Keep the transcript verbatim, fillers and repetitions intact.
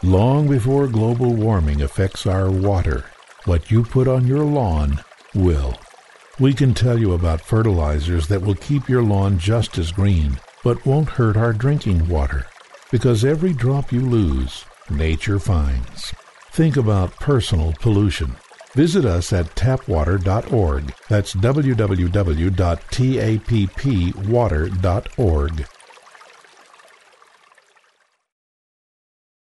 Long before global warming affects our water, what you put on your lawn will. We can tell you about fertilizers that will keep your lawn just as green, but won't hurt our drinking water, because every drop you lose, nature finds. Think about personal pollution. Visit us at tap water dot org. That's w w w dot tap water dot org.